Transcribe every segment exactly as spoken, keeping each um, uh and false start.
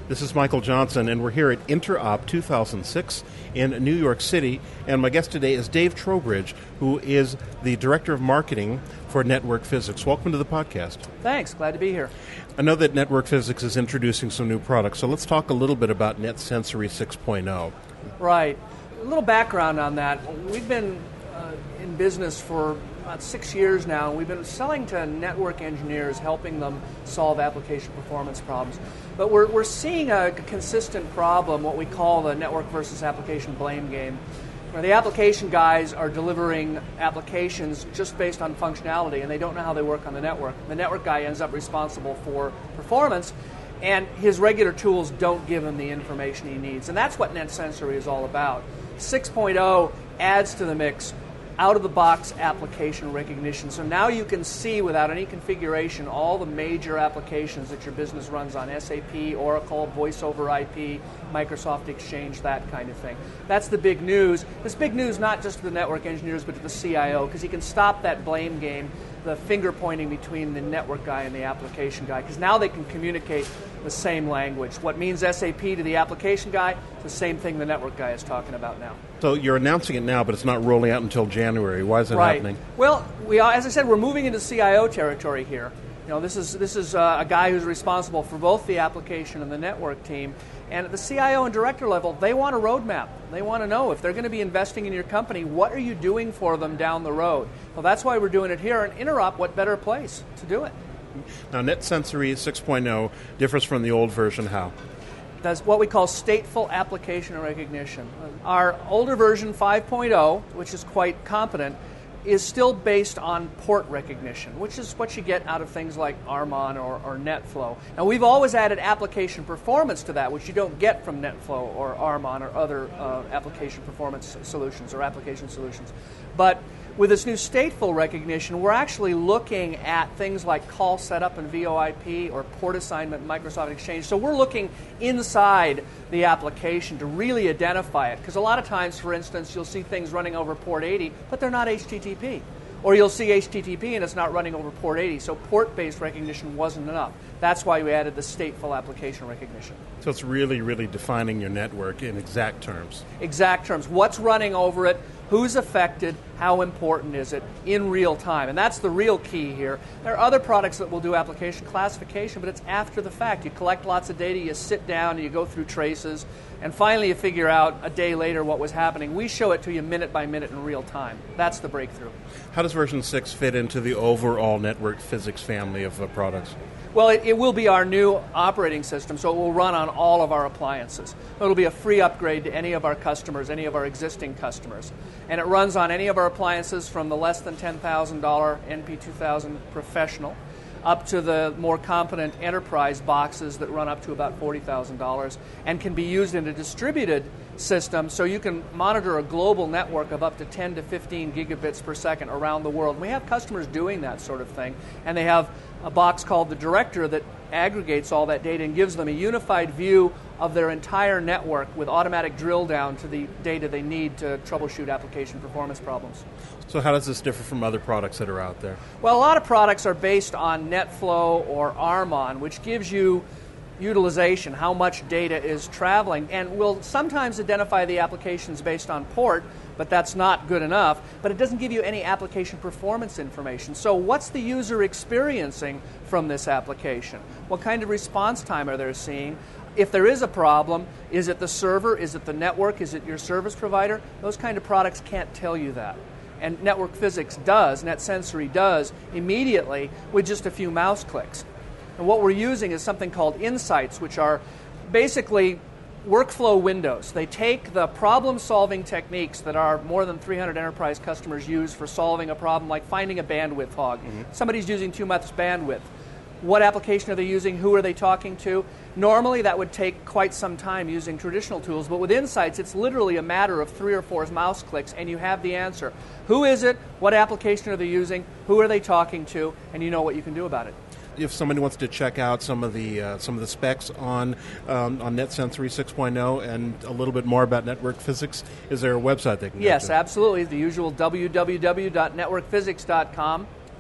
This is Michael Johnson, and we're here at Interop two thousand six in New York City. And my guest today is Dave Trowbridge, who is the Director of Marketing for Network Physics. Welcome to the podcast. Thanks. Glad to be here. I know that Network Physics is introducing some new products, so let's talk a little bit about NetSensory six point oh. Right. A little background on that. We've been uh, in business for about six years now. We've been selling to network engineers, helping them solve application performance problems. But we're, we're seeing a consistent problem, what we call the network versus application blame game, where the application guys are delivering applications just based on functionality, and they don't know how they work on the network. The network guy ends up responsible for performance, and his regular tools don't give him the information he needs. And that's what NetSensory is all about. six point oh adds to the mix out-of-the-box application recognition. So now you can see without any configuration all the major applications that your business runs on, S A P, Oracle, Voice over I P, Microsoft Exchange, that kind of thing. That's the big news. This big news not just to the network engineers but to the C I O, because he can stop that blame game, the finger pointing between the network guy and the application guy, because now they can communicate the same language. What means S A P to the application guy is the same thing the network guy is talking about now. So you're announcing it now, but it's not rolling out until January. Why is that right. happening? Well, we are, as I said, we're moving into C I O territory here. You know, this is this is uh, a guy who's responsible for both the application and the network team. And at the C I O and director level, they want a roadmap. They want to know if they're going to be investing in your company, what are you doing for them down the road? Well, that's why we're doing it here. And Interop, what better place to do it? Now, NetSensory six point oh differs from the old version how? That's what we call stateful application recognition. Our older version, five point oh, which is quite competent, is still based on port recognition, which is what you get out of things like Armon or, or NetFlow. Now, we've always added application performance to that, which you don't get from NetFlow or Armon or other uh, application performance solutions or application solutions. But with this new stateful recognition, we're actually looking at things like call setup in V O I P or port assignment in Microsoft Exchange. So we're looking inside the application to really identify it. Because a lot of times, for instance, you'll see things running over port eighty, but they're not H T T P. Or you'll see H T T P and it's not running over port eighty. So port-based recognition wasn't enough. That's why we added the stateful application recognition. So it's really, really defining your network in exact terms. Exact terms. What's running over it? Who's affected? How important is it in real time? And that's the real key here. There are other products that will do application classification, but it's after the fact. You collect lots of data, you sit down, and you go through traces, and finally you figure out a day later what was happening. We show it to you minute by minute in real time. That's the breakthrough. How does version six fit into the overall Network Physics family of uh, products? Well, it, it will be our new operating system, so it will run on all of our appliances. It'll be a free upgrade to any of our customers, any of our existing customers. And it runs on any of our appliances from the less than ten thousand dollars N P two thousand Professional up to the more competent enterprise boxes that run up to about forty thousand dollars and can be used in a distributed system, so you can monitor a global network of up to ten to fifteen gigabits per second around the world. We have customers doing that sort of thing, and they have a box called the Director that aggregates all that data and gives them a unified view of their entire network with automatic drill down to the data they need to troubleshoot application performance problems. So how does this differ from other products that are out there? Well, a lot of products are based on NetFlow or Armon, which gives you utilization, how much data is traveling, and will sometimes identify the applications based on port, but that's not good enough. But it doesn't give you any application performance information. So what's the user experiencing from this application? What kind of response time are they seeing? If there is a problem, is it the server? Is it the network? Is it your service provider? Those kind of products can't tell you that. And Network Physics does, NetSensory does, immediately with just a few mouse clicks. And what we're using is something called insights, which are basically workflow windows. They take the problem-solving techniques that our more than three hundred enterprise customers use for solving a problem, like finding a bandwidth hog. Mm-hmm. Somebody's using too much bandwidth. What application are they using? Who are they talking to? Normally, that would take quite some time using traditional tools, but with Insights, it's literally a matter of three or four mouse clicks, and you have the answer. Who is it? What application are they using? Who are they talking to? And you know what you can do about it. If somebody wants to check out some of the uh, some of the specs on um, on NetSensory six point oh and a little bit more about Network Physics, is there a website they can go Yes, to? Absolutely. The usual w w w dot network physics dot com.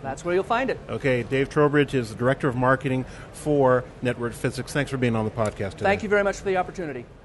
That's where you'll find it. Okay, Dave Trowbridge is the Director of Marketing for Network Physics. Thanks for being on the podcast today. Thank you very much for the opportunity.